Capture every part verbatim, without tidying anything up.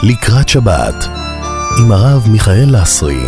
לקראת שבת עם הרב מיכאל לסרי.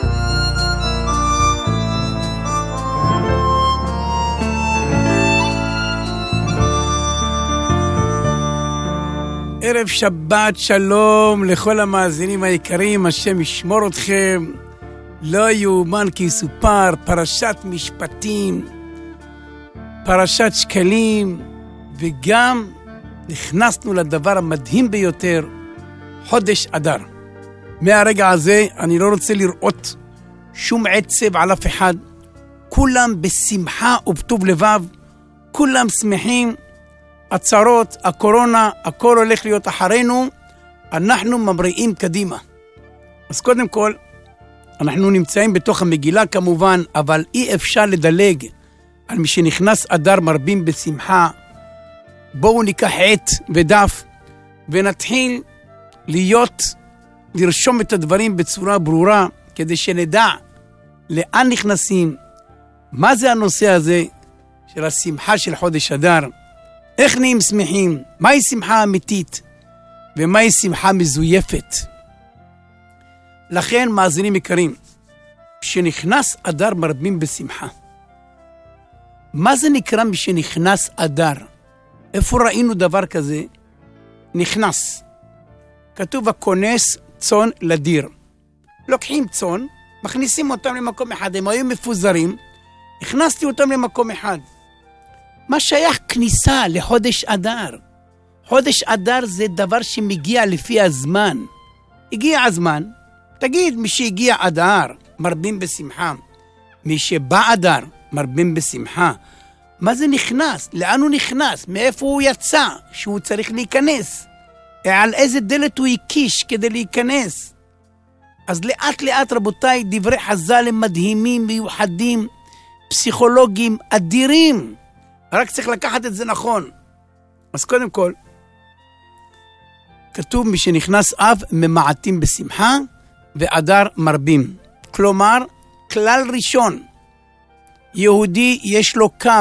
ערב שבת שלום לכל המאזינים היקרים, השם ישמור אתכם. לא יאומן כי יסופר, פרשת משפטים, פרשת שקלים, וגם נכנסנו לדבר המדהים ביותר, חודש אדר. מהרגע הזה אני לא רוצה לראות שום עצב על אף אחד, כולם בשמחה ובטוב לבב, כולם שמחים. הצרות, הקורונה, הכל הולך להיות אחרינו, אנחנו ממריאים קדימה. אז קודם כל, אנחנו נמצאים בתוך המגילה כמובן, אבל אי אפשר לדלג על מי שנכנס אדר מרבים בשמחה. בואו ניקח עת ודף ונתחיל להיות, לרשום את הדברים בצורה ברורה, כדי שנדע לאן נכנסים, מה זה הנושא הזה של השמחה של חודש אדר, איך נהיים שמחים, מהי שמחה אמיתית ומהי שמחה מזויפת. לכן מאזינים יקרים, שנכנס אדר מרבים בשמחה. מה זה נקרא משנכנס אדר? איפה ראינו דבר כזה? נכנס. כתוב הכונס צאן לדיר. לוקחים צאן, מכניסים אותם למקום אחד, הם היו מפוזרים, הכנסתי אותם למקום אחד. מה שייך כניסה לחודש אדר? חודש אדר זה דבר שמגיע לפי הזמן. הגיע הזמן, תגיד, מי שהגיע אדר מרבים בשמחה, מי שבא אדר מרבים בשמחה. מה זה נכנס? לאן הוא נכנס? מאיפה הוא יצא שהוא צריך להיכנס? על איזה דלת הוא הקיש כדי להיכנס? אז לאט לאט רבותיי, דברי חז"ל הם מדהימים, מיוחדים, פסיכולוגיים, אדירים. רק צריך לקחת את זה נכון. אז קודם כל, כתוב מי שנכנס אב ממעטים בשמחה ואדר מרבים. כלומר, כלל ראשון, יהודי יש לו קו,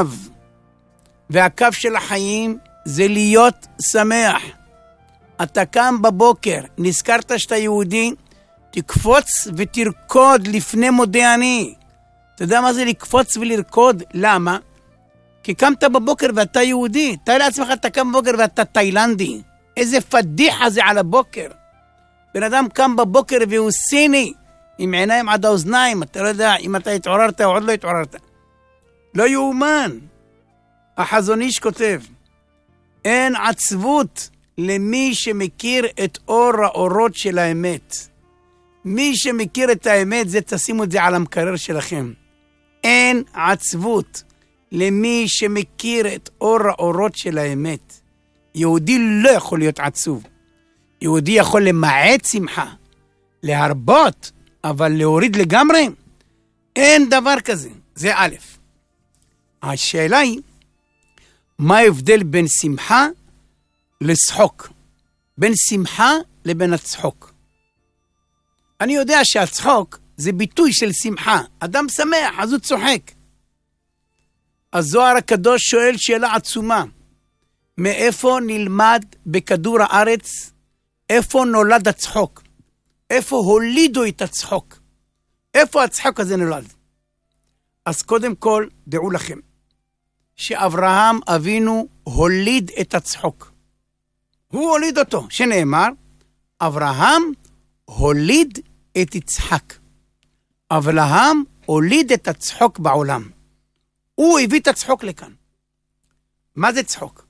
והקו של החיים זה להיות שמח. אתה קם בבוקר, נזכרת שאתה יהודי, תקפוץ ותרקוד לפני מודה אני. אתה יודע מה זה לקפוץ ולרקוד? למה? כי קמת בבוקר ואתה יהודי. תאר לעצמך, אתה קם בבוקר ואתה תאילנדי. איזה פדיחה זה על הבוקר. בן אדם קם בבוקר והוא סיני, עם עיניים עד האוזניים, אתה לא יודע אם אתה התעוררת או עוד לא התעוררת. לא יאומן. החזון איש כותב, אין עצבות למי שמכיר את אור האורות של האמת. מי שמכיר את האמת, זה תשימו את זה על המקרר שלכם. אין עצבות למי שמכיר את אור האורות של האמת. יהודי לא יכול להיות עצוב. יהודי יכול למעט שמחה, להרבות, אבל להוריד לגמרי, אין דבר כזה. זה א'. השאלה היא, מה ההבדל בין שמחה לצחוק? בין שמחה לבין הצחוק. אני יודע שהצחוק זה ביטוי של שמחה. אדם שמח, אז הוא צוחק. הזוהר הקדוש שואל שאלה עצומה. מאיפה נלמד בכדור הארץ? איפה נולד הצחוק? איפה הולידו את הצחוק? איפה הצחוק הזה נולד? אז קודם כל, דעו לכם, שאברהם אבינו הוליד את הצחוק. הוא הוליד אותו, שנאמר, אברהם הוליד את יצחק. אברהם הוליד את הצחוק בעולם. הוא הביא את הצחוק לכאן. מה זה צחוק?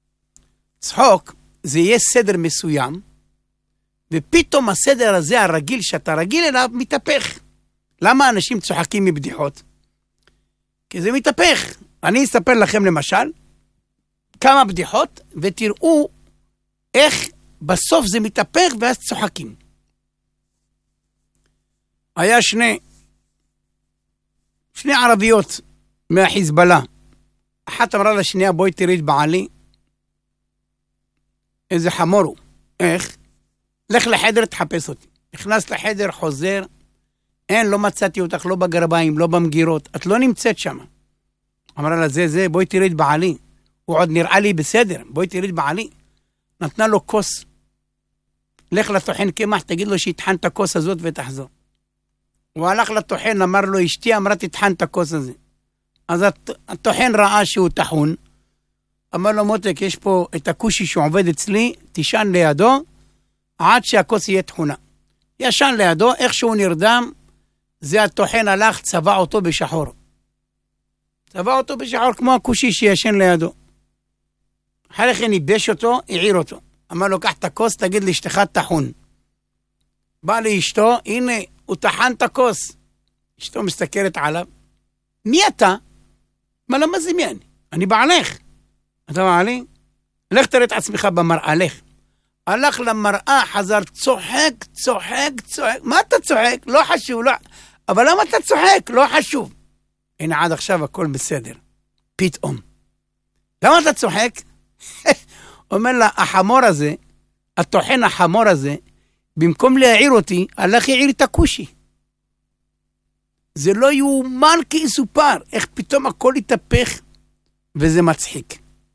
צחוק זה יהיה סדר מסוים, ופתאום הסדר הזה הרגיל שאתה רגיל אליו מתהפך. למה אנשים צוחקים מבדיחות? כי זה מתהפך. אני אספר לכם למשל כמה בדיחות, ותראו איך בסוף זה מתהפך ואז צוחקים. היה שני, שני ערביות מהחיזבאללה. אחת אמרה לשנייה, בואי תראי את בעלי. איזה חמור הוא. איך? לך לחדר, תחפש אותי. נכנס לחדר, חוזר. אין, לא מצאתי אותך, לא בגרביים, לא במגירות. את לא נמצאת שם. אמרה לה, זה, זה, בואי תראי את בעלי. הוא עוד נראה לי בסדר, בואי תראי את בעלי. נתנה לו כוס. לך לטוחן קמח, תגיד לו שיטחן את הכוס הזאת ותחזור. הוא הלך לטוחן, אמר לו, אשתי אמרה תטחן את הכוס הזה. אז הטוחן ראה שהוא טחון, אמר לו, מותק, יש פה את הכושי שעובד אצלי, תישן לידו, עד שהכוס יהיה תחונה. ישן לידו, איך שהוא נרדם, זה הטוחן הלך, צבע אותו בשחור. צבע אותו בשחור כמו הכושי שישן לידו. אחרי כן ניבש אותו, העיר אותו. אמר לו, קח את הכוס, תגיד לאשתך טחון. בא לאשתו, הנה, הוא טחן את הכוס. אשתו מסתכלת עליו. מי אתה? מה לא מזמיין? אני בעלך. אתה בעלי? לך תראה את עצמך במראה, לך. הלך למראה, חזר, צוחק, צוחק, צוחק. מה אתה צוחק? לא חשוב, לא... אבל למה אתה צוחק? לא חשוב. הנה עד עכשיו הכל בסדר. פתאום. למה אתה צוחק? אומר לה, החמור הזה, הטוחן החמור הזה, במקום להעיר אותי, הלך העיר את הכושי. זה לא יאומן כיסופר, איך פתאום הכל יתהפך, וזה מצחיק.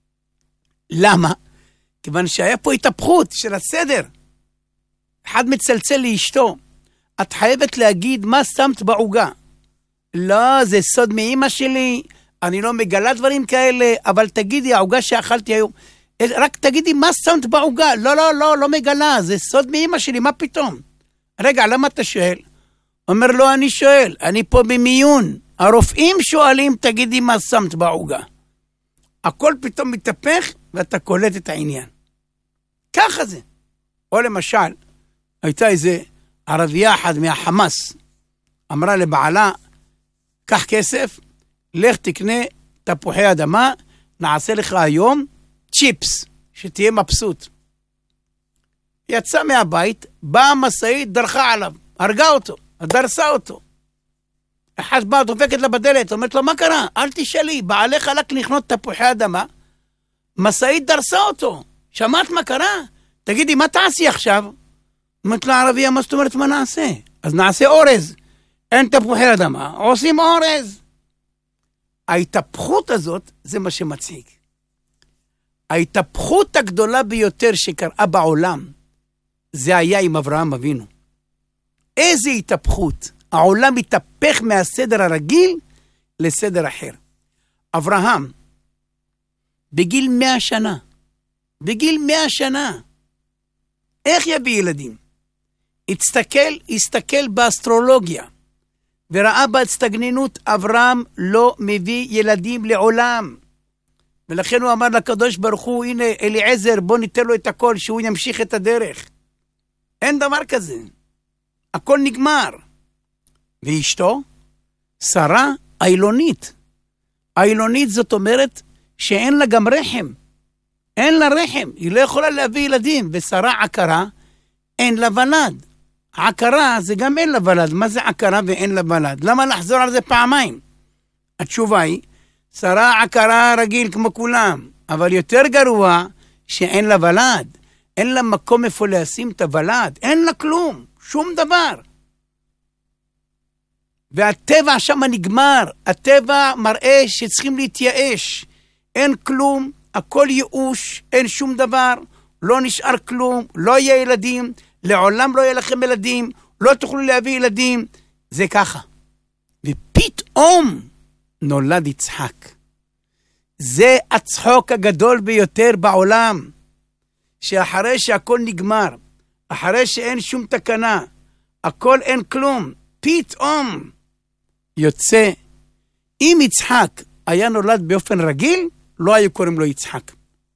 למה? כיוון שהיה פה התהפכות של הסדר. אחד מצלצל לאשתו, את חייבת להגיד מה שמת בעוגה. לא, זה סוד מאמא שלי, אני לא מגלה דברים כאלה, אבל תגידי, העוגה שאכלתי היום, רק תגידי מה שמת בעוגה. לא, לא, לא, לא מגלה, זה סוד מאמא שלי, מה פתאום? רגע, למה אתה שואל? אומר לו, אני שואל, אני פה במיון, הרופאים שואלים, תגידי מה שמת בעוגה. הכל פתאום מתהפך, ואתה קולט את העניין. ככה זה. או למשל, הייתה איזה ערבייה אחת מהחמאס, אמרה לבעלה, קח כסף, לך תקנה תפוחי אדמה, נעשה לך היום צ'יפס, שתהיה מבסוט. יצא מהבית, באה מסעית, דרכה עליו, הרגה אותו, דרסה אותו. אחת באה, דופקת לה בדלת, אומרת לו, מה קרה? אל תשאלי, בעליך הלך לקנות תפוחי אדמה, מסעית דרסה אותו. שמעת מה קרה? תגידי, מה תעשי עכשיו? אומרת לה ערבייה, מה זאת אומרת, מה נעשה? אז נעשה אורז. אין תפוחי אדמה, עושים אורז. ההתהפכות הזאת, זה מה שמציג. ההתהפכות הגדולה ביותר שקרה בעולם, זה היה עם אברהם אבינו. איזה התהפכות? העולם התהפך מהסדר הרגיל לסדר אחר. אברהם, בגיל מאה שנה, בגיל מאה שנה, איך יביא ילדים? הסתכל, הסתכל באסטרולוגיה, וראה בהצטגנינות, אברהם לא מביא ילדים לעולם. ולכן הוא אמר לקדוש ברוך הוא, הנה אליעזר, בוא ניתן לו את הכל, שהוא ימשיך את הדרך. אין דבר כזה. הכל נגמר. ואשתו, שרה אילונית. אילונית זאת אומרת שאין לה גם רחם. אין לה רחם, היא לא יכולה להביא ילדים. ושרה עקרה, אין לה ולד. עקרה זה גם אין לה ולד. מה זה עקרה ואין לה ולד? למה לחזור על זה פעמיים? התשובה היא, שרה עקרה רגיל כמו כולם, אבל יותר גרוע שאין לה ולד. אין לה מקום איפה לשים את הוולד. אין לה כלום, שום דבר. והטבע שם נגמר. הטבע מראה שצריכים להתייאש. אין כלום, הכל ייאוש, אין שום דבר, לא נשאר כלום, לא יהיה ילדים, לעולם לא יהיה לכם ילדים, לא תוכלו להביא ילדים. זה ככה. ופתאום נולד יצחק. זה הצחוק הגדול ביותר בעולם. שאחרי שהכל נגמר, אחרי שאין שום תקנה, הכל אין כלום, פתאום יוצא. אם יצחק היה נולד באופן רגיל, לא היו קוראים לו יצחק.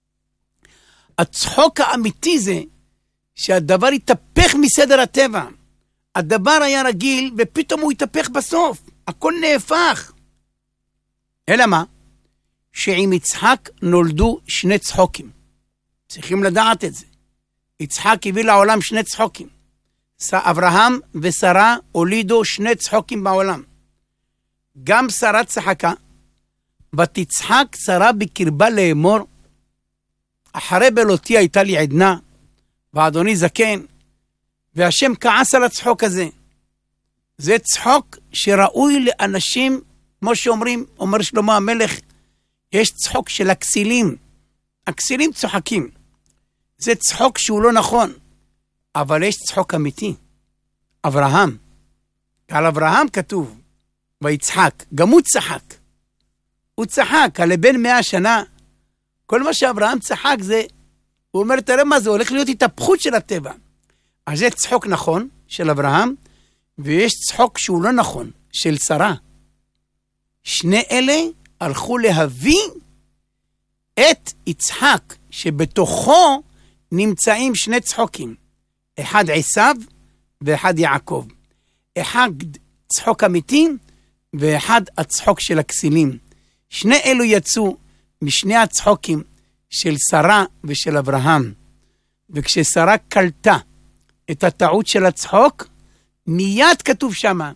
הצחוק האמיתי זה שהדבר יתהפך מסדר הטבע. הדבר היה רגיל ופתאום הוא יתהפך בסוף. הכל נהפך. אלא מה? שעם יצחק נולדו שני צחוקים. צריכים לדעת את זה. יצחק הביא לעולם שני צחוקים. אברהם ושרה הולידו שני צחוקים בעולם. גם שרה צחקה, ותצחק שרה בקרבה לאמור, אחרי בלותי הייתה לי עדנה, ואדוני זקן, והשם כעס על הצחוק הזה. זה צחוק שראוי לאנשים, כמו שאומרים, אומר שלמה המלך, יש צחוק של הכסילים. הכסילים צוחקים. זה צחוק שהוא לא נכון. אבל יש צחוק אמיתי. אברהם. על אברהם כתוב, ויצחק, גם הוא צחק. הוא צחק, על בן מאה שנה. כל מה שאברהם צחק זה, הוא אומר, תראה מה זה, הולך להיות התהפכות של הטבע. אז יש צחוק נכון של אברהם, ויש צחוק שהוא לא נכון, של שרה. שני אלה הלכו להביא את יצחק, שבתוכו נמצאים שני צחוקים. אחד עשיו ואחד יעקב. אחד צחוק אמיתי, ואחד הצחוק של הכסילים. שני אלו יצאו משני הצחוקים של שרה ושל אברהם. וכששרה קלטה את הטעות של הצחוק, מיד כתוב שמה,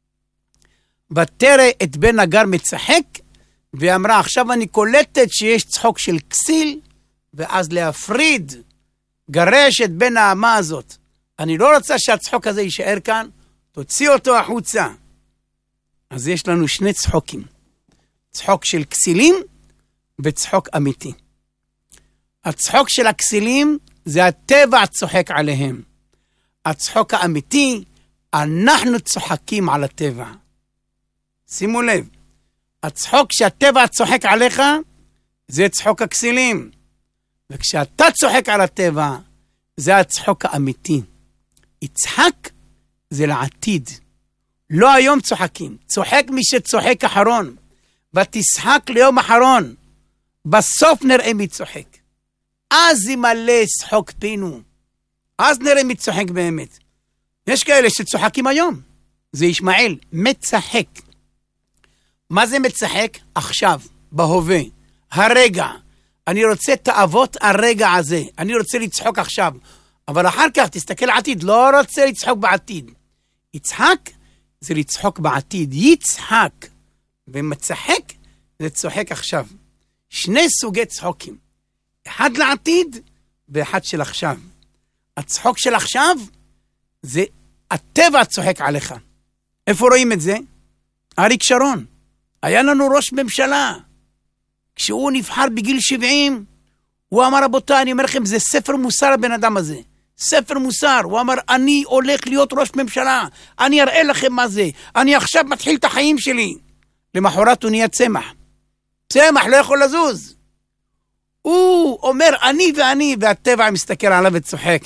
ותרא את בן הגר מצחק, ואמרה, עכשיו אני קולטת שיש צחוק של כסיל, ואז להפריד, גרש את בן האמה הזאת. אני לא רוצה שהצחוק הזה יישאר כאן, תוציא אותו החוצה. אז יש לנו שני צחוקים. צחוק של כסילים וצחוק אמיתי. הצחוק של הכסילים זה הטבע צוחק עליהם. הצחוק האמיתי, אנחנו צוחקים על הטבע. שימו לב, הצחוק שהטבע צוחק עליך, זה צחוק הכסילים. וכשאתה צוחק על הטבע, זה הצחוק האמיתי. יצחק זה לעתיד. לא היום צוחקים. צוחק מי שצוחק אחרון. ותשחק ליום אחרון. בסוף נראה מי צוחק. אז ימלא שחוק פינו. אז נראה מי צוחק באמת. יש כאלה שצוחקים היום. זה ישמעאל, מצחק. מה זה מצחק? עכשיו, בהווה, הרגע. אני רוצה תאוות הרגע הזה. אני רוצה לצחוק עכשיו. אבל אחר כך תסתכל עתיד, לא רוצה לצחוק בעתיד. יצחק זה לצחוק בעתיד. יצחק ומצחק זה צוחק עכשיו. שני סוגי צחוקים. אחד לעתיד ואחד של עכשיו. הצחוק של עכשיו זה הטבע צוחק עליך. איפה רואים את זה? אריק שרון. היה לנו ראש ממשלה. כשהוא נבחר בגיל שבעים, הוא אמר, רבותיי, אני אומר לכם, זה ספר מוסר הבן אדם הזה. ספר מוסר. הוא אמר, אני הולך להיות ראש ממשלה. אני אראה לכם מה זה. אני עכשיו מתחיל את החיים שלי. למחרת הוא נהיה צמח. צמח לא יכול לזוז. הוא אומר, אני ואני, והטבע מסתכל עליו וצוחק.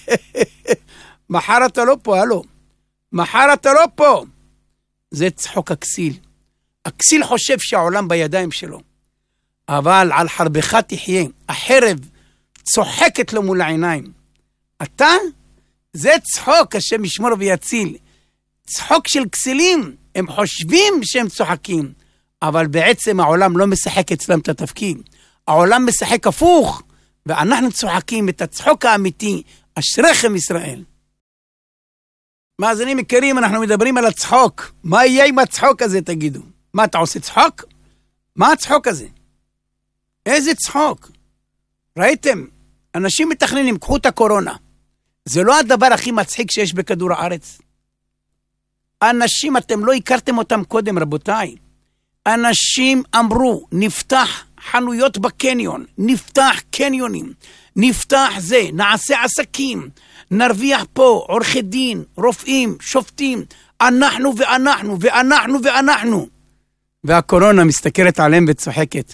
מחר אתה לא פה, הלו. מחר אתה לא פה. זה צחוק הכסיל. הכסיל חושב שהעולם בידיים שלו. אבל על חרבך תחיה. החרב צוחקת לו מול העיניים. אתה, זה צחוק, השם ישמור ויציל. צחוק של כסילים. הם חושבים שהם צוחקים. אבל בעצם העולם לא משחק אצלם את התפקיד. העולם משחק הפוך. ואנחנו צוחקים את הצחוק האמיתי. אשריכם ישראל. מאזינים יקרים, אנחנו מדברים על הצחוק. מה יהיה עם הצחוק הזה, תגידו? מה, אתה עושה צחוק? מה הצחוק הזה? איזה צחוק? ראיתם? אנשים מתכננים, קחו את הקורונה. זה לא הדבר הכי מצחיק שיש בכדור הארץ. אנשים, אתם לא הכרתם אותם קודם, רבותיי. אנשים אמרו, נפתח חנויות בקניון, נפתח קניונים, נפתח זה, נעשה עסקים, נרוויח פה, עורכי דין, רופאים, שופטים, אנחנו ואנחנו ואנחנו ואנחנו. והקורונה מסתכלת עליהם וצוחקת.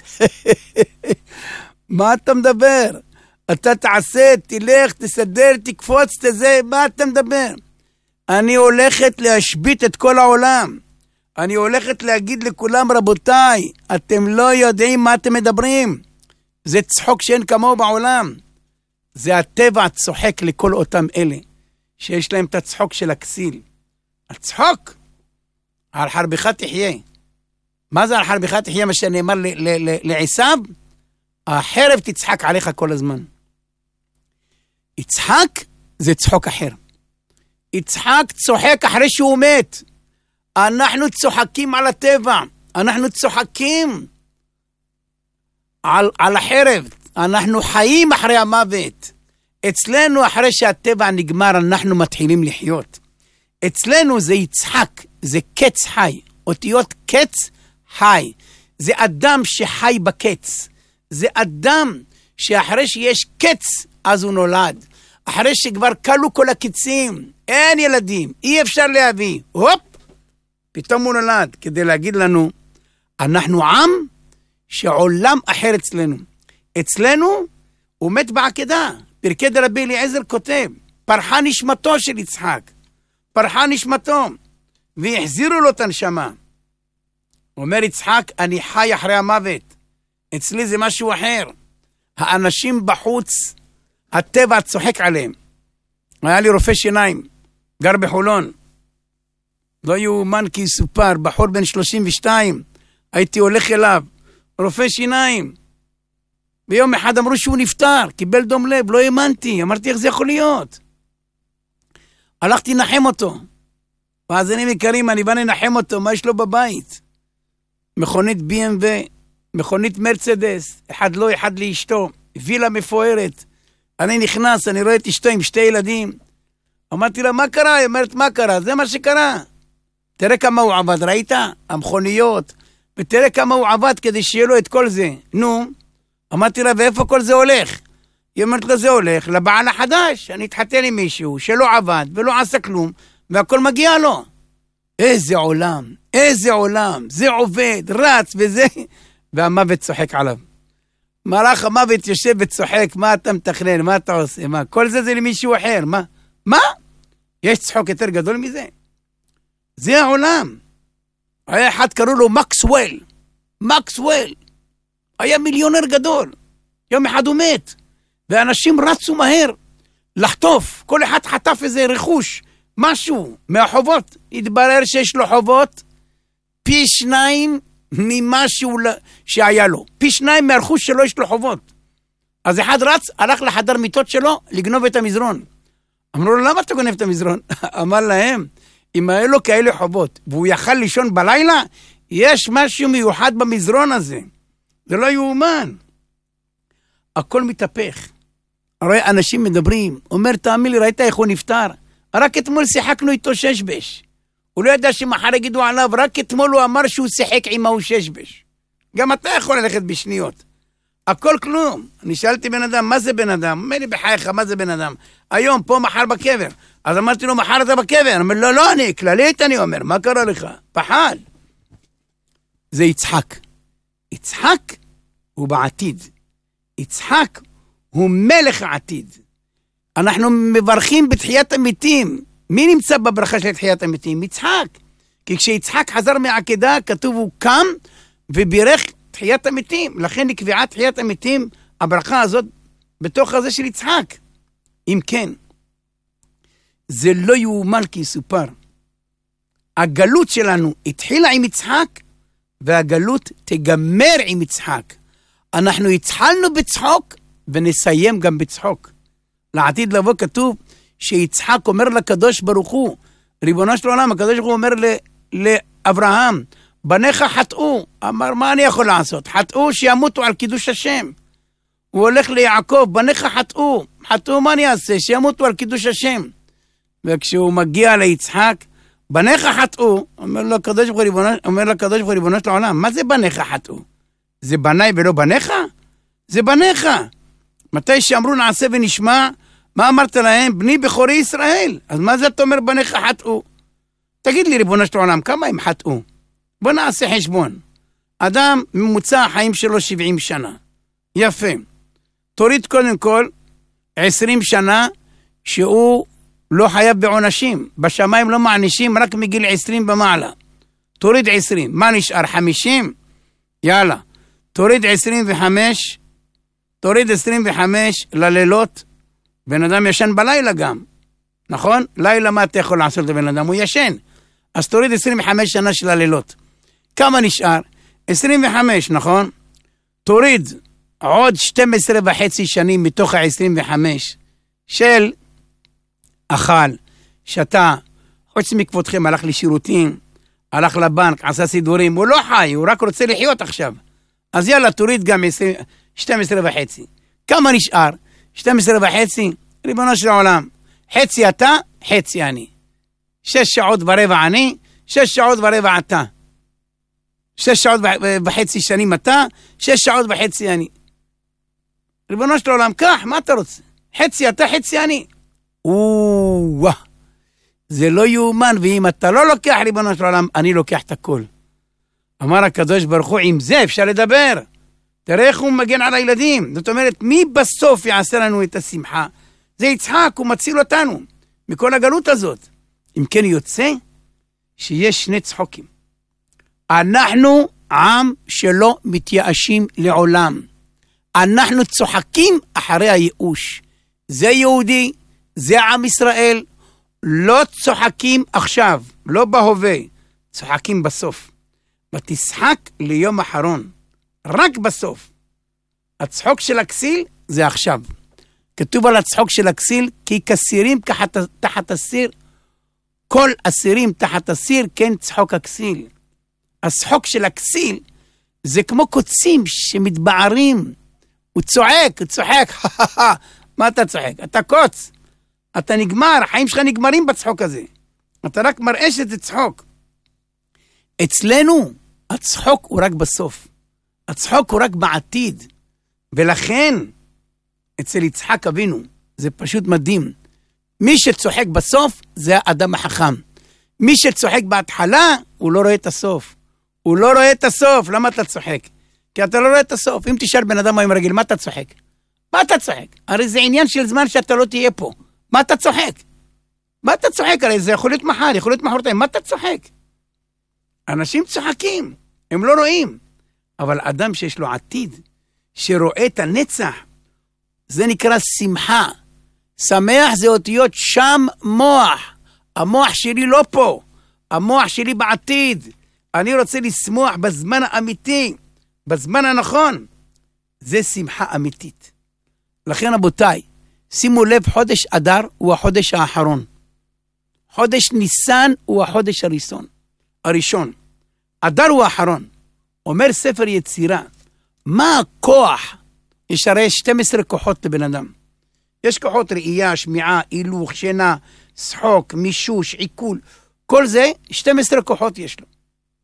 מה אתה מדבר? אתה תעשה, תלך, תסדר, תקפוץ, תזה, מה אתה מדבר? אני הולכת להשבית את כל העולם. אני הולכת להגיד לכולם, רבותיי, אתם לא יודעים מה אתם מדברים. זה צחוק שאין כמוהו בעולם. זה הטבע צוחק לכל אותם אלה, שיש להם את הצחוק של הכסיל. הצחוק, על חרבך תחיה. מה זה על חרבך תחיה? מה שנאמר לעשיו? החרב תצחק עליך כל הזמן. יצחק זה צחוק אחר. יצחק צוחק אחרי שהוא מת. אנחנו צוחקים על הטבע. אנחנו צוחקים על, על החרב. אנחנו חיים אחרי המוות. אצלנו אחרי שהטבע נגמר אנחנו מתחילים לחיות. אצלנו זה יצחק, זה קץ חי. אותיות קץ חי. זה אדם שחי בקץ. זה אדם שאחרי שיש קץ אז הוא נולד. אחרי שכבר קלו כל הקיצים, אין ילדים, אי אפשר להביא, הופ, פתאום הוא נולד, כדי להגיד לנו, אנחנו עם שעולם אחר אצלנו. אצלנו הוא מת בעקדה. פרקי דרבי אליעזר כותב, פרחה נשמתו של יצחק, פרחה נשמתו, והחזירו לו את הנשמה. אומר יצחק, אני חי אחרי המוות, אצלי זה משהו אחר. האנשים בחוץ, הטבע צוחק עליהם. היה לי רופא שיניים, גר בחולון, לא יאומן כי יסופר, בחור בן שלושים ושתיים, הייתי הולך אליו, רופא שיניים, ביום אחד אמרו שהוא נפטר, קיבל דום לב, לא האמנתי, אמרתי איך זה יכול להיות? הלכתי לנחם אותו, מאזינים יקרים, אני בא לנחם אותו, מה יש לו בבית? מכונית בי אם דאבליו, מכונית מרצדס, אחד לא, אחד לאשתו, וילה מפוארת, אני נכנס, אני רואה את אשתו עם שתי ילדים, אמרתי לה, מה קרה? היא אומרת, מה קרה? זה מה שקרה. תראה כמה הוא עבד, ראית? המכוניות, ותראה כמה הוא עבד כדי שיהיה לו את כל זה. נו, אמרתי לה, ואיפה כל זה הולך? היא אומרת לה, זה הולך לבעל החדש, אני אתחתן עם מישהו שלא עבד ולא עשה כלום, והכל מגיע לו. איזה עולם, איזה עולם, זה עובד, רץ וזה, והמוות צוחק עליו. מלאך המוות יושב וצוחק, מה אתה מתכנן, מה אתה עושה, מה? כל זה זה למישהו אחר, מה? מה? יש צחוק יותר גדול מזה? זה העולם. היה אחד קראו לו מקסוול, מקסוול, היה מיליונר גדול, יום אחד הוא מת, ואנשים רצו מהר לחטוף, כל אחד חטף איזה רכוש, משהו מהחובות, התברר שיש לו חובות פי שניים ממשהו שהיה לו, פי שניים מהרכוש שלו יש לו חובות. אז אחד רץ, הלך לחדר מיטות שלו לגנוב את המזרון. אמרו לו, למה אתה גונב את המזרון? אמר להם, אם היה לו כאלה חובות, והוא יכל לישון בלילה, יש משהו מיוחד במזרון הזה. זה לא יאומן. הכל מתהפך. הרי אנשים מדברים, אומר, תאמין לי, ראית איך הוא נפטר? רק אתמול שיחקנו איתו ששבש. הוא לא ידע שמחר יגידו עליו, רק אתמול הוא אמר שהוא שיחק עם ההוא ששבש. גם אתה יכול ללכת בשניות. הכל כלום. אני שאלתי בן אדם, מה זה בן אדם? אומר לי בחייך, מה זה בן אדם? היום, פה, מחר בקבר. אז אמרתי לו, מחר אתה בקבר. אומר, לא, לא, אני, כללית אני אומר, מה קרה לך? פחד. זה יצחק. יצחק הוא בעתיד. יצחק הוא מלך העתיד. אנחנו מברכים בתחיית המתים. מי נמצא בברכה של תחיית המתים? יצחק. כי כשיצחק חזר מעקדה, כתוב הוא קם ובירך תחיית המתים. לכן נקבעה תחיית המתים, הברכה הזאת בתוך הזה של יצחק. אם כן, זה לא יאומן כי יסופר. הגלות שלנו התחילה עם יצחק, והגלות תגמר עם יצחק. אנחנו התחלנו בצחוק, ונסיים גם בצחוק. לעתיד לבוא כתוב, שיצחק אומר לקדוש ברוך הוא, ריבונו של עולם, הקדוש ברוך הוא אומר לאברהם, בניך חטאו. אמר, מה אני יכול לעשות? חטאו שימותו על קידוש השם. הוא הולך ליעקב, בניך חטאו. חטאו, מה אני אעשה? שימותו על קידוש השם. וכשהוא מגיע ליצחק, בניך חטאו, אומר לו הקדוש ברוך הוא, אומר לו הקדוש ברוך הוא, ריבונו של עולם, מה זה בניך חטאו? זה בניי ולא בניך? זה בניך. מתי שאמרו נעשה ונשמע, מה אמרת להם? בני בכורי ישראל. אז מה זה אתה אומר בניך חטאו? תגיד לי ריבונו של עולם, כמה הם חטאו? בוא נעשה חשבון. אדם ממוצע החיים שלו שבעים שנה. יפה. תוריד קודם כל עשרים שנה שהוא לא חייב בעונשים. בשמיים לא מענישים רק מגיל עשרים במעלה. תוריד עשרים. מה נשאר? חמישים? יאללה. תוריד עשרים וחמש. תוריד עשרים וחמש ללילות. בן אדם ישן בלילה גם. נכון? לילה מה אתה יכול לעשות לבן אדם? הוא ישן. אז תוריד עשרים וחמש שנה של הלילות. כמה נשאר? עשרים וחמש, נכון? תוריד עוד שתים עשרה וחצי שנים מתוך ה-עשרים וחמש של אכל, שתה, חוץ מכבודכם, הלך לשירותים, הלך לבנק, עשה סידורים, הוא לא חי, הוא רק רוצה לחיות עכשיו. אז יאללה, תוריד גם שתים עשרה וחצי. כמה נשאר? שתים עשרה וחצי, ריבונו של העולם. חצי אתה, חצי אני. שש שעות ורבע אני, שש שעות ורבע אתה. שש שעות וחצי שנים אתה, שש שעות וחצי אני. ריבונו של העולם, כך, מה אתה רוצה? חצי אתה, חצי אני. או-וואה, זה לא יאומן, ואם אתה לא לוקח ריבונו של עולם, אני לוקח את הכל. אמר הקדוש ברוך הוא, עם זה אפשר לדבר. תראה איך הוא מגן על הילדים. זאת אומרת, מי בסוף יעשה לנו את השמחה? זה יצחק, הוא מציל אותנו מכל הגלות הזאת. אם כן יוצא שיש שני צחוקים. אנחנו עם שלא מתייאשים לעולם. אנחנו צוחקים אחרי הייאוש. זה יהודי, זה עם ישראל, לא צוחקים עכשיו, לא בהווה, צוחקים בסוף. ותשחק ליום אחרון, רק בסוף. הצחוק של הכסיל זה עכשיו. כתוב על הצחוק של הכסיל, כי כסירים תחת, תחת הסיר, כל אסירים תחת הסיר, כן צחוק הכסיל. הצחוק של הכסיל זה כמו קוצים שמתבערים. הוא צועק, הוא צוחק, מה אתה צוחק? אתה קוץ, אתה נגמר, החיים שלך נגמרים בצחוק הזה. אתה רק מראה שזה צחוק. אצלנו, הצחוק הוא רק בסוף. הצחוק הוא רק בעתיד. ולכן, אצל יצחק אבינו, זה פשוט מדהים. מי שצוחק בסוף, זה האדם החכם. מי שצוחק בהתחלה, הוא לא רואה את הסוף. הוא לא רואה את הסוף. למה אתה צוחק? כי אתה לא רואה את הסוף. אם תשאל בן אדם היום רגיל, מה אתה צוחק? מה אתה צוחק? הרי זה עניין של זמן שאתה לא תהיה פה. מה אתה צוחק? מה אתה צוחק? הרי זה יכול להיות מחר, יכול להיות מחרתיים. מה אתה צוחק? אנשים צוחקים, הם לא רואים. אבל אדם שיש לו עתיד, שרואה את הנצח, זה נקרא שמחה. שמח זה אותיות שם מוח. המוח שלי לא פה. המוח שלי בעתיד. אני רוצה לשמוח בזמן האמיתי, בזמן הנכון. זה שמחה אמיתית. לכן רבותיי, שימו לב, חודש אדר הוא החודש האחרון. חודש ניסן הוא החודש הראשון. הראשון. אדר הוא האחרון. אומר ספר יצירה, מה הכוח? יש הרי שתים עשרה כוחות לבן אדם. יש כוחות ראייה, שמיעה, הילוך, שינה, שחוק, מישוש, עיכול. כל זה, שתים עשרה כוחות יש לו.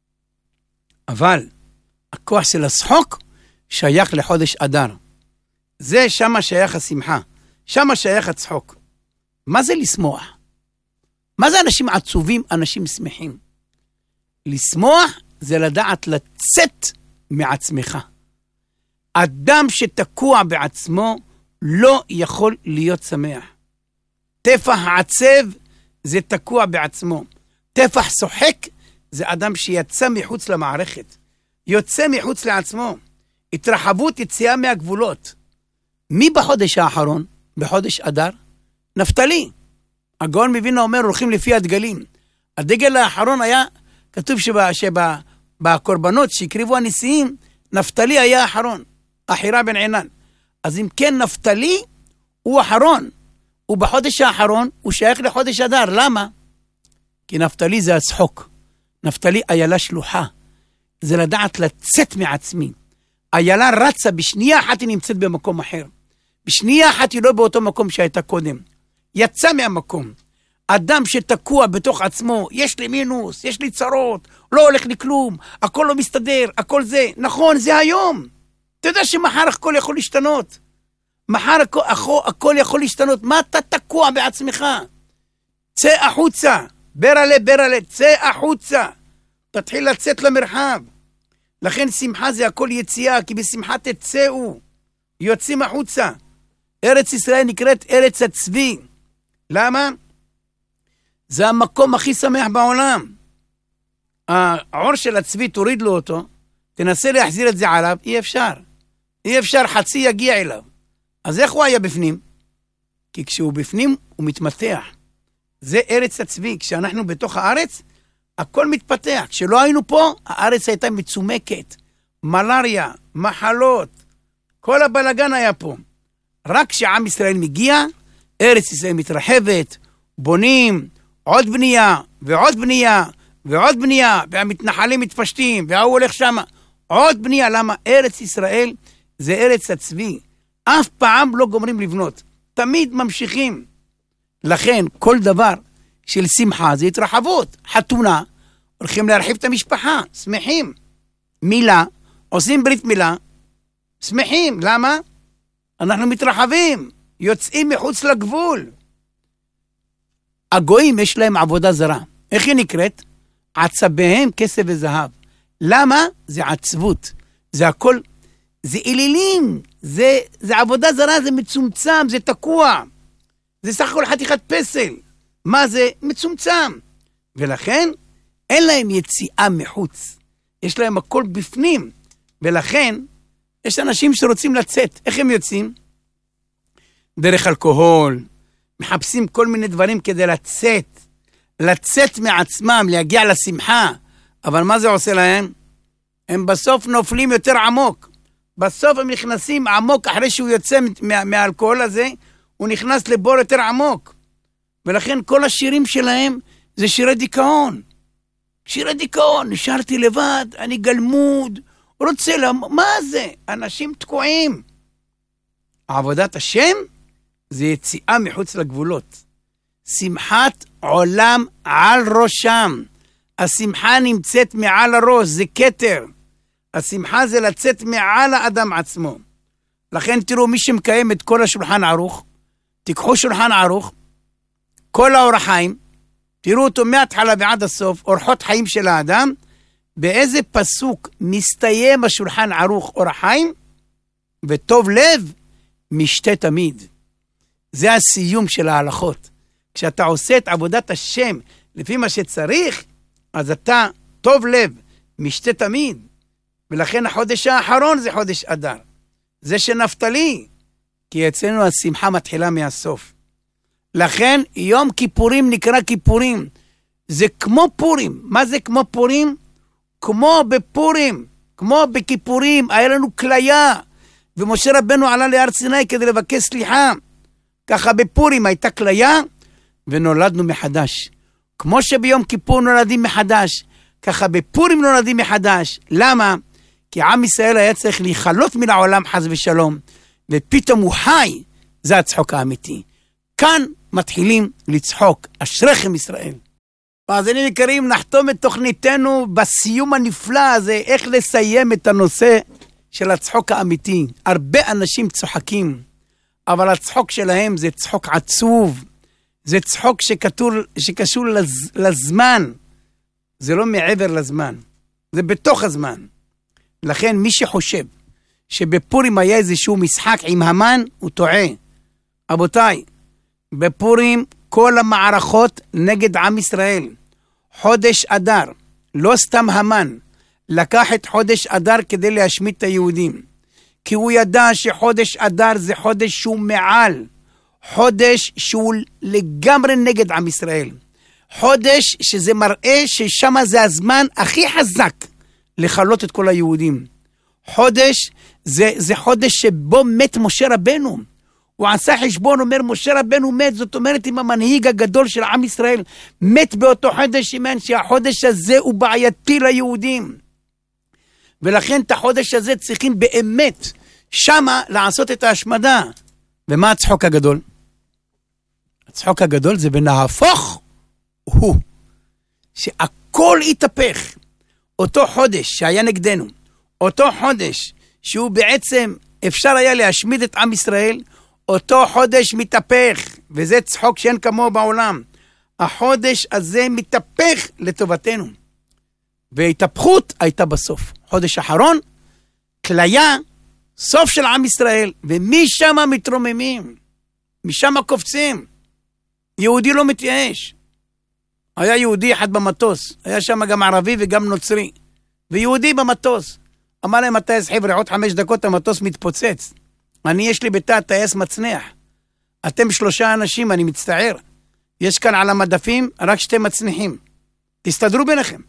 אבל הכוח של השחוק שייך לחודש אדר. זה שמה שייך השמחה. שמה שייך הצחוק. מה זה לשמוח? מה זה אנשים עצובים, אנשים שמחים? לשמוח זה לדעת לצאת מעצמך. אדם שתקוע בעצמו לא יכול להיות שמח. טפח עצב זה תקוע בעצמו. טפח שוחק זה אדם שיצא מחוץ למערכת. יוצא מחוץ לעצמו. התרחבות יציאה מהגבולות. מי בחודש האחרון? בחודש אדר? נפתלי. הגאון מווילנה אומר, הולכים לפי הדגלים. הדגל האחרון היה, כתוב שבה, שבה, בקורבנות שהקריבו הנשיאים, נפתלי היה האחרון. החירה בן עינן. אז אם כן, נפתלי הוא האחרון. ובחודש האחרון הוא שייך לחודש אדר. למה? כי נפתלי זה הצחוק. נפתלי איילה שלוחה. זה לדעת לצאת מעצמי. איילה רצה, בשנייה אחת היא נמצאת במקום אחר. בשנייה אחת היא לא באותו מקום שהייתה קודם. יצא מהמקום. אדם שתקוע בתוך עצמו, יש לי מינוס, יש לי צרות, לא הולך לי כלום, הכל לא מסתדר, הכל זה. נכון, זה היום. אתה יודע שמחר הכל יכול להשתנות. מחר הכל, הכל יכול להשתנות. מה אתה תקוע בעצמך? צא החוצה. ברלה, ברלה, צא החוצה. תתחיל לצאת למרחב. לכן שמחה זה הכל יציאה, כי בשמחה תצאו. יוצאים החוצה. ארץ ישראל נקראת ארץ הצבי. למה? זה המקום הכי שמח בעולם. העור של הצבי, תוריד לו אותו, תנסה להחזיר את זה עליו, אי אפשר. אי אפשר, חצי יגיע אליו. אז איך הוא היה בפנים? כי כשהוא בפנים, הוא מתמתח. זה ארץ הצבי. כשאנחנו בתוך הארץ, הכל מתפתח. כשלא היינו פה, הארץ הייתה מצומקת. מלריה, מחלות, כל הבלגן היה פה. רק כשעם ישראל מגיע, ארץ ישראל מתרחבת, בונים, עוד בנייה, ועוד בנייה, ועוד בנייה, והמתנחלים מתפשטים, והוא הולך שם, עוד בנייה. למה? ארץ ישראל זה ארץ הצבי. אף פעם לא גומרים לבנות. תמיד ממשיכים. לכן, כל דבר של שמחה זה התרחבות. חתונה, הולכים להרחיב את המשפחה, שמחים. מילה, עושים ברית מילה, שמחים. למה? אנחנו מתרחבים, יוצאים מחוץ לגבול. הגויים יש להם עבודה זרה. איך היא נקראת? עצביהם כסף וזהב. למה? זה עצבות. זה הכל, זה אלילים. זה, זה עבודה זרה, זה מצומצם, זה תקוע. זה סך הכל חתיכת פסל. מה זה? מצומצם. ולכן, אין להם יציאה מחוץ. יש להם הכל בפנים. ולכן, יש אנשים שרוצים לצאת. איך הם יוצאים? דרך אלכוהול. מחפשים כל מיני דברים כדי לצאת. לצאת מעצמם, להגיע לשמחה. אבל מה זה עושה להם? הם בסוף נופלים יותר עמוק. בסוף הם נכנסים עמוק, אחרי שהוא יוצא מה, מהאלכוהול הזה, הוא נכנס לבור יותר עמוק. ולכן כל השירים שלהם זה שירי דיכאון. שירי דיכאון, נשארתי לבד, אני גלמוד, רוצה לה, מה זה? אנשים תקועים. עבודת השם זה יציאה מחוץ לגבולות. שמחת עולם על ראשם. השמחה נמצאת מעל הראש, זה כתר. השמחה זה לצאת מעל האדם עצמו. לכן תראו, מי שמקיים את כל השולחן ערוך, תיקחו שולחן ערוך, כל האורח חיים, תראו אותו מההתחלה ועד הסוף, אורחות חיים של האדם, באיזה פסוק מסתיים השולחן ערוך אורח חיים, וטוב לב משתה תמיד. זה הסיום של ההלכות. כשאתה עושה את עבודת השם לפי מה שצריך, אז אתה טוב לב משתה תמיד. ולכן החודש האחרון זה חודש אדר. זה שנפתלי, כי אצלנו השמחה מתחילה מהסוף. לכן יום כיפורים נקרא כיפורים. זה כמו פורים. מה זה כמו פורים? כמו בפורים, כמו בכיפורים, היה לנו כליה. ומשה רבנו עלה להר סיני כדי לבקש סליחה. ככה בפורים הייתה כליה, ונולדנו מחדש. כמו שביום כיפור נולדים מחדש, ככה בפורים נולדים מחדש. למה? כי עם ישראל היה צריך להיחלות מן העולם חס ושלום, ופתאום הוא חי. זה הצחוק האמיתי. כאן מתחילים לצחוק. אשריכם ישראל. אז אני יקרים, נחתום את תוכניתנו בסיום הנפלא הזה, איך לסיים את הנושא של הצחוק האמיתי. הרבה אנשים צוחקים, אבל הצחוק שלהם זה צחוק עצוב. זה צחוק שקשור, שקשור לז, לזמן. זה לא מעבר לזמן. זה בתוך הזמן. לכן מי שחושב שבפורים היה איזשהו משחק עם המן, הוא טועה. רבותיי, בפורים כל המערכות נגד עם ישראל. חודש אדר, לא סתם המן, לקח את חודש אדר כדי להשמיד את היהודים. כי הוא ידע שחודש אדר זה חודש שהוא מעל. חודש שהוא לגמרי נגד עם ישראל. חודש שזה מראה ששם זה הזמן הכי חזק לחלות את כל היהודים. חודש זה, זה חודש שבו מת משה רבנו. הוא עשה חשבון, אומר משה רבנו מת, זאת אומרת אם המנהיג הגדול של עם ישראל מת באותו חודש, שימן שהחודש הזה הוא בעייתי ליהודים. ולכן את החודש הזה צריכים באמת שמה לעשות את ההשמדה. ומה הצחוק הגדול? הצחוק הגדול זה בנהפוך הוא, שהכל יתהפך. אותו חודש שהיה נגדנו, אותו חודש שהוא בעצם אפשר היה להשמיד את עם ישראל, אותו חודש מתהפך, וזה צחוק שאין כמוהו בעולם. החודש הזה מתהפך לטובתנו. וההתהפכות הייתה בסוף. חודש אחרון, כליה, סוף של עם ישראל, ומשם מתרוממים, משם קופצים. יהודי לא מתייאש. היה יהודי אחד במטוס, היה שם גם ערבי וגם נוצרי, ויהודי במטוס. אמר להם, הטייס, חבר'ה, עוד חמש דקות המטוס מתפוצץ. אני, יש לי בתא טייס מצנח. אתם שלושה אנשים, אני מצטער. יש כאן על המדפים רק שתי מצניחים. תסתדרו ביניכם.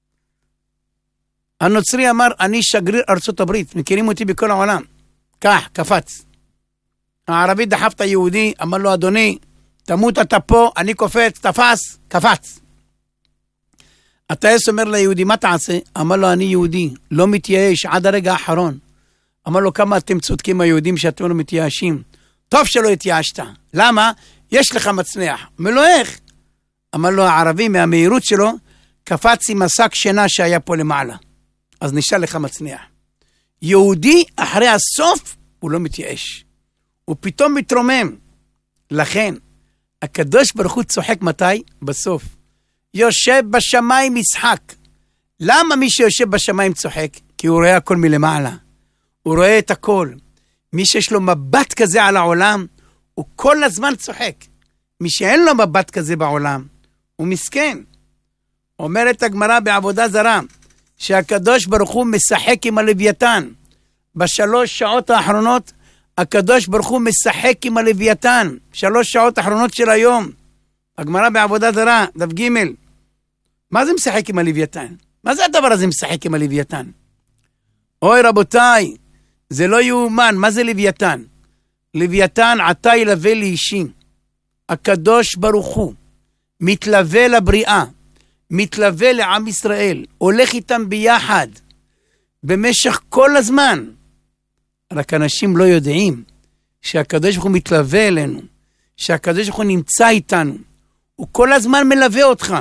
הנוצרי אמר, אני שגריר ארצות הברית, מכירים אותי בכל העולם. כך, קפץ. הערבי דחף את היהודי, אמר לו, אדוני, תמות אתה פה, אני קופץ, תפס, קפץ. הטייס אומר ליהודי, מה תעשה? אמר לו, אני יהודי, לא מתייאש עד הרגע האחרון. אמר לו, כמה אתם צודקים היהודים שאתם לא מתייאשים? טוב שלא התייאשת. למה? יש לך מצנח. אומר לו, איך? אמר לו, הערבי מהמהירות שלו, קפץ עם מסק שינה שהיה פה למעלה. אז נשאר לך מצנח. יהודי אחרי הסוף, הוא לא מתייאש. הוא פתאום מתרומם. לכן, הקדוש ברוך הוא צוחק מתי? בסוף. יושב בשמיים משחק. למה מי שיושב בשמיים צוחק? כי הוא רואה הכל מלמעלה. הוא רואה את הכל. מי שיש לו מבט כזה על העולם, הוא כל הזמן צוחק. מי שאין לו מבט כזה בעולם, הוא מסכן. אומרת הגמרא בעבודה זרה, שהקדוש ברוך הוא משחק עם הלוויתן. בשלוש שעות האחרונות, הקדוש ברוך הוא משחק עם הלוויתן. שלוש שעות האחרונות של היום. הגמרא בעבודה זרה, דף ג'. מה זה משחק עם הלוויתן? מה זה הדבר הזה משחק עם הלוויתן? אוי רבותיי, זה לא יאומן, מה זה לוויתן? לוויתן עתה ילווה לאישי. הקדוש ברוך הוא מתלווה לבריאה, מתלווה לעם ישראל, הולך איתם ביחד, במשך כל הזמן. רק אנשים לא יודעים שהקדוש ברוך הוא מתלווה אלינו, שהקדוש ברוך הוא נמצא איתנו, הוא כל הזמן מלווה אותך.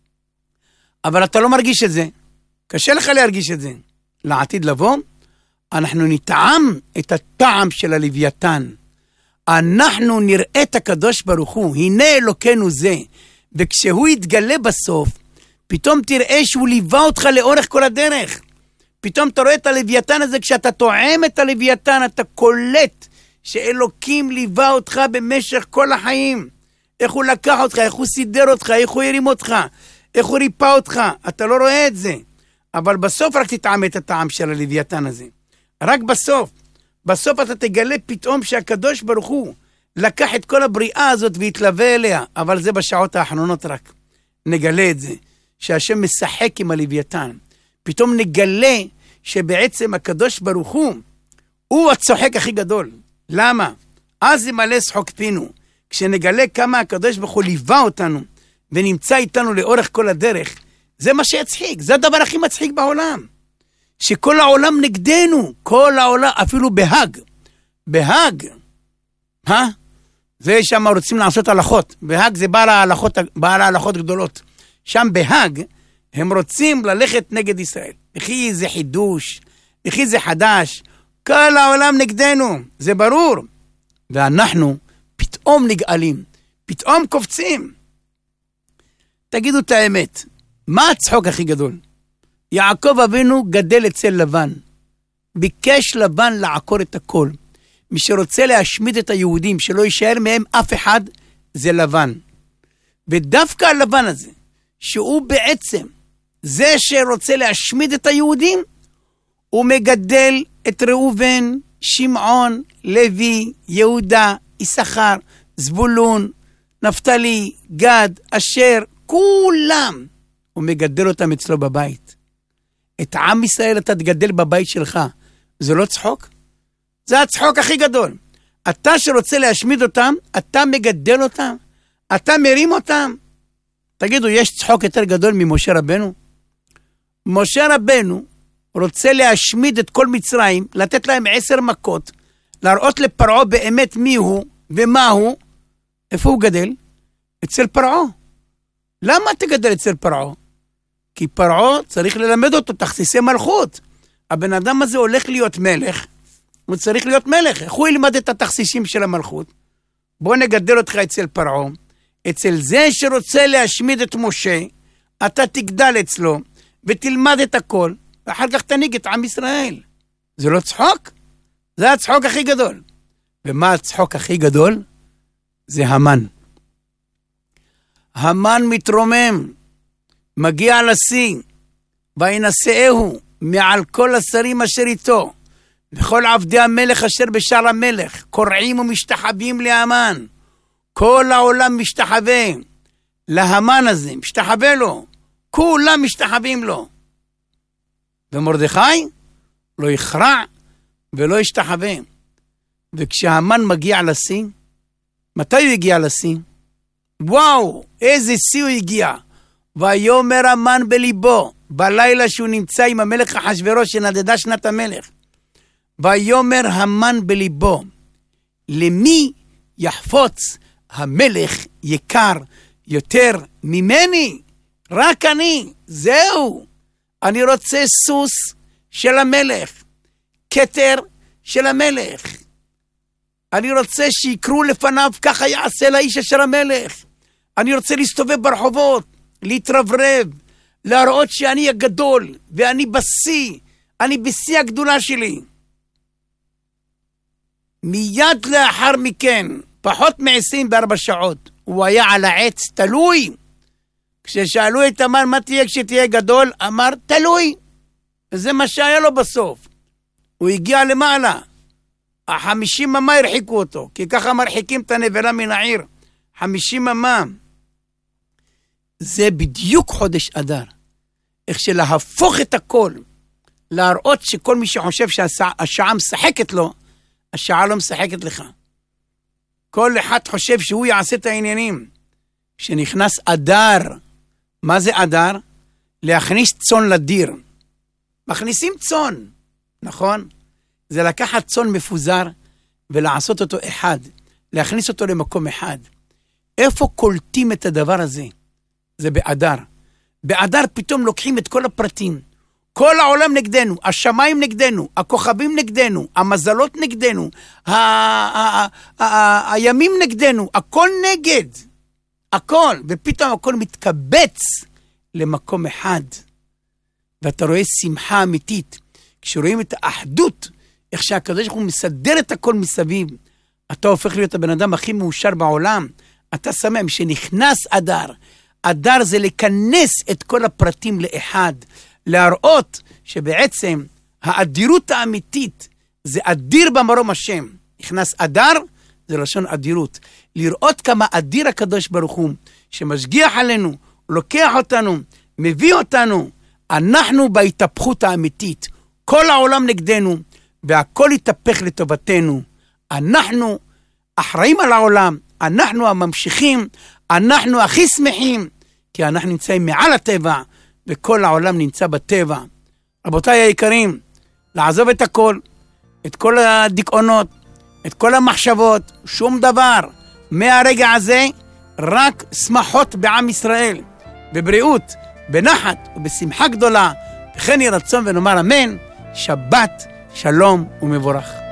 אבל אתה לא מרגיש את זה, קשה לך להרגיש את זה. לעתיד לבוא, אנחנו נטעם את הטעם של הלוויתן. אנחנו נראה את הקדוש ברוך הוא, הנה אלוקנו זה, וכשהוא יתגלה בסוף, פתאום תראה שהוא ליווה אותך לאורך כל הדרך. פתאום אתה רואה את הלוויתן הזה, כשאתה טועם את הלוויתן, אתה קולט שאלוקים ליווה אותך במשך כל החיים. איך הוא לקח אותך, איך הוא סידר אותך, איך הוא הרים אותך, איך הוא ריפא אותך. אתה לא רואה את זה. אבל בסוף רק תטעם את הטעם של הלוויתן הזה. רק בסוף. בסוף אתה תגלה פתאום שהקדוש ברוך הוא לקח את כל הבריאה הזאת והתלווה אליה. אבל זה בשעות האחרונות רק. נגלה את זה. שהשם משחק עם הלוויתן. פתאום נגלה שבעצם הקדוש ברוך הוא, הוא הצוחק הכי גדול. למה? אז ימלא שחוק פינו. כשנגלה כמה הקדוש ברוך הוא ליווה אותנו, ונמצא איתנו לאורך כל הדרך, זה מה שיצחיק. זה הדבר הכי מצחיק בעולם. שכל העולם נגדנו. כל העולם, אפילו בהג. בהג. אה? זה שם רוצים לעשות הלכות. בהג זה בעל ההלכות, בעל ההלכות גדולות. שם בהג, הם רוצים ללכת נגד ישראל. וכי זה חידוש, וכי זה חדש. כל העולם נגדנו, זה ברור. ואנחנו פתאום נגאלים, פתאום קופצים. תגידו את האמת, מה הצחוק הכי גדול? יעקב אבינו גדל אצל לבן. ביקש לבן לעקור את הכל. מי שרוצה להשמיד את היהודים, שלא יישאר מהם אף אחד, זה לבן. ודווקא הלבן הזה, שהוא בעצם זה שרוצה להשמיד את היהודים, הוא מגדל את ראובן, שמעון, לוי, יהודה, יששכר, זבולון, נפתלי, גד, אשר, כולם. הוא מגדל אותם אצלו בבית. את עם ישראל אתה תגדל בבית שלך. זה לא צחוק? זה הצחוק הכי גדול. אתה שרוצה להשמיד אותם, אתה מגדל אותם, אתה מרים אותם. תגידו, יש צחוק יותר גדול ממשה רבנו? משה רבנו רוצה להשמיד את כל מצרים, לתת להם עשר מכות, להראות לפרעה באמת מי הוא ומה הוא. איפה הוא גדל? אצל פרעה. למה תגדל אצל פרעה? כי פרעה צריך ללמד אותו תכסיסי מלכות. הבן אדם הזה הולך להיות מלך, הוא צריך להיות מלך. איך הוא ילמד את התכסיסים של המלכות? בוא נגדל אותך אצל פרעה. אצל זה שרוצה להשמיד את משה, אתה תגדל אצלו, ותלמד את הכל, ואחר כך תניג את עם ישראל. זה לא צחוק? זה הצחוק הכי גדול. ומה הצחוק הכי גדול? זה המן. המן מתרומם, מגיע לשיא, וינשאהו מעל כל השרים אשר איתו, וכל עבדי המלך אשר בשער המלך, קורעים ומשתחווים להמן. כל העולם משתחווה להמן הזה, משתחווה לו. כולם משתחווים לו. ומרדכי לא יכרע ולא ישתחווה. וכשהמן מגיע לשיא, מתי הוא הגיע לשיא? וואו, איזה שיא הוא הגיע. ויאמר המן בליבו, בלילה שהוא נמצא עם המלך אחשוורוש שנדדה שנת המלך. ויאמר המן בליבו, למי יחפוץ המלך יקר יותר ממני? רק אני, זהו. אני רוצה סוס של המלך, כתר של המלך. אני רוצה שיקרו לפניו, ככה יעשה לאיש אשר המלך. אני רוצה להסתובב ברחובות, להתרברב, להראות שאני הגדול, ואני בשיא, אני בשיא הגדולה שלי. מיד לאחר מכן, פחות מ-עשרים וארבע שעות, הוא היה על העץ תלוי. כששאלו את המן, מה תהיה כשתהיה גדול? אמר, תלוי. וזה מה שהיה לו בסוף. הוא הגיע למעלה. החמישים אמה הרחיקו אותו, כי ככה מרחיקים את הנבלה מן העיר. חמישים אמה. זה בדיוק חודש אדר. איך שלהפוך את הכל, להראות שכל מי שחושב שהשעה משחקת לו, השעה לא משחקת לך. כל אחד חושב שהוא יעשה את העניינים. כשנכנס אדר, מה זה אדר? להכניס צאן לדיר. מכניסים צאן, נכון? זה לקחת צאן מפוזר ולעשות אותו אחד, להכניס אותו למקום אחד. איפה קולטים את הדבר הזה? זה באדר. באדר פתאום לוקחים את כל הפרטים. כל העולם נגדנו, השמיים נגדנו, הכוכבים נגדנו, המזלות נגדנו, הימים נגדנו, הכל נגד. הכל, ופתאום הכל מתקבץ למקום אחד. ואתה רואה שמחה אמיתית. כשרואים את האחדות, איך שהקדוש ברוך הוא מסדר את הכל מסביב, אתה הופך להיות הבן אדם הכי מאושר בעולם. אתה שמח שנכנס אדר. אדר זה לכנס את כל הפרטים לאחד. להראות שבעצם האדירות האמיתית זה אדיר במרום השם. נכנס אדר, זה לשון אדירות. לראות כמה אדיר הקדוש ברוך הוא, שמשגיח עלינו, לוקח אותנו, מביא אותנו. אנחנו בהתהפכות האמיתית. כל העולם נגדנו, והכל יתהפך לטובתנו. אנחנו אחראים על העולם, אנחנו הממשיכים, אנחנו הכי שמחים, כי אנחנו נמצאים מעל הטבע, וכל העולם נמצא בטבע. רבותיי היקרים, לעזוב את הכל, את כל הדיכאונות, את כל המחשבות, שום דבר. מהרגע הזה, רק שמחות בעם ישראל, בבריאות, בנחת ובשמחה גדולה. וכן יהי רצון ונאמר אמן, שבת, שלום ומבורך.